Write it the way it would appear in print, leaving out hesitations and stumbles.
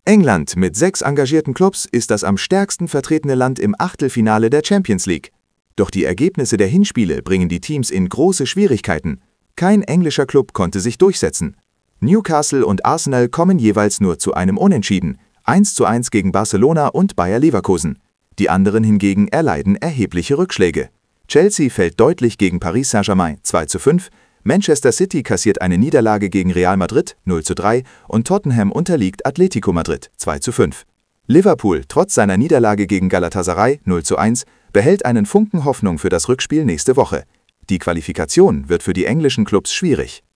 England mit 6 engagierten Clubs ist das am stärksten vertretene Land im Achtelfinale der Champions League. Doch die Ergebnisse der Hinspiele bringen die Teams in große Schwierigkeiten. Kein englischer Club konnte sich durchsetzen. Newcastle und Arsenal kommen jeweils nur zu einem Unentschieden, 1:1 gegen Barcelona und Bayer Leverkusen. Die anderen hingegen erleiden erhebliche Rückschläge. Chelsea fällt deutlich gegen Paris Saint-Germain 2:5, Manchester City kassiert eine Niederlage gegen Real Madrid 0:3 und Tottenham unterliegt Atletico Madrid 2:5. Liverpool, trotz seiner Niederlage gegen Galatasaray 0:1, behält einen Funken Hoffnung für das Rückspiel nächste Woche. Die Qualifikation wird für die englischen Clubs schwierig.